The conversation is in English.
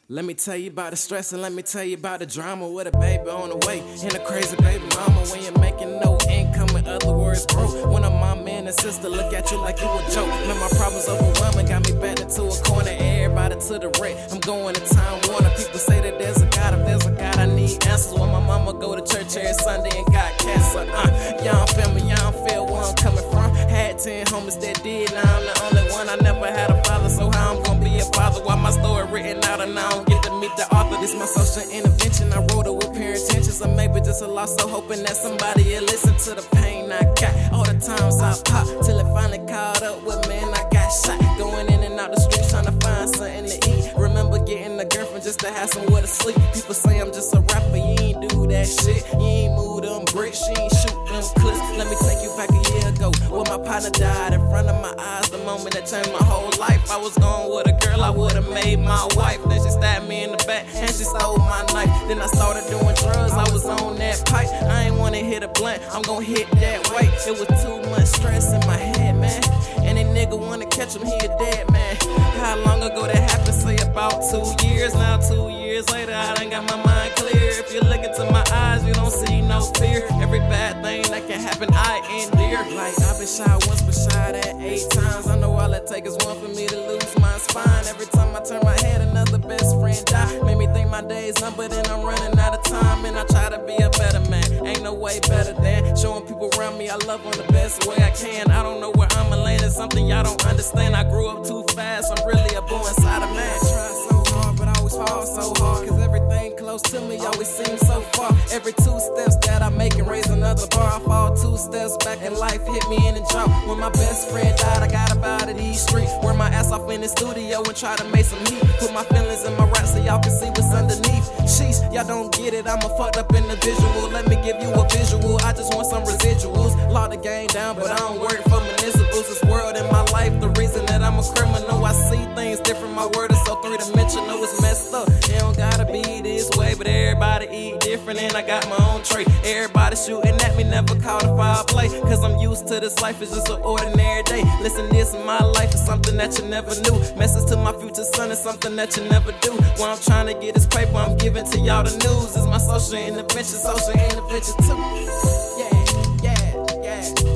Let me tell you about the stress and let me tell you about the drama with a baby on the way and a crazy baby mama. When you're making no income, in other words, broke. When a mama and a sister look at you like you a joke. Man, my problems overwhelming, got me backed into a corner. Everybody to the wreck, I'm going to Time Warner. People say that there's a God, if there's a God, I need answers. When my mama go to church every Sunday and got cancer. Y'all feel me, y'all feel where I'm coming from. Had 10 homies that did, now I'm the only one. I never had a father, so how I'm gonna be a father? Why my story written out and I don't get to meet the author? This my social intervention, I wrote it with pure intentions. Or maybe just a loss, so hoping that somebody will listen to the pain I got. All the times I pop, till it finally caught up with me and I got shot. Going in and out the streets trying to find something to eat. Remember getting a girlfriend just to have somewhere to sleep. People say I'm just a rapper, you ain't do that shit. You ain't move them bricks, you ain't shoot them clips. Let me take you back a year ago, when my partner died in front of my eyes. The moment that changed my whole life. I was going with a girl, I would've made my wife. Then she stabbed me in the back and she stole my knife. Then I started doing drugs, I was on that pipe. I ain't wanna hit a blunt, I'm gon' hit that weight. It was too much stress in my head, man. And a nigga wanna catch him, he a dead man. How long ago that happened? Say about 2 years. Now 2 years later, I done got my mind clear. If you look into my eyes, you don't see no fear. Every bad thing that can happen, I endure. Like I've been shot once, but shot at 8 times. I know all it takes is one for me to lose my spine. Every time I turn my head, another best friend die. Made me think my day's numbered and I'm running out of time. And I try to be a better man, ain't no way better than showing people around me I love them the best way I can. I don't know where I'ma land, it's something y'all don't understand. I grew up too fast, I'm really a boy inside a man. Try so hard, but I always fall so hard. Cause everything close to me always seems so far. Every 2 steps that I make and raise another bar, I fall 2 steps back and life hit me in the jaw. When my best friend died, I got up out of these streets. Wear my ass off in the studio and try to make some heat. Put my feelings in my rap so y'all can see what's underneath. Sheesh, y'all don't get it, I'm a fucked up individual. Let me give you a visual, I just want some residuals. Lock the game down, but I don't work for municipals. This world in my life, the reason that I'm a criminal. I see things different, my word is so three-dimensional. It's messed up, it don't gotta be this way. But everybody eat different and I got my own trait. Everybody shooting at me, never caught a foul play. Cause I'm used to this life, it's just an ordinary day. Listen, this in my life is something that you never knew. Message to my future son is something that you never do. When I'm trying to get this paper, I'm giving to y'all the news. It's my social intervention too. Yeah, yeah, yeah.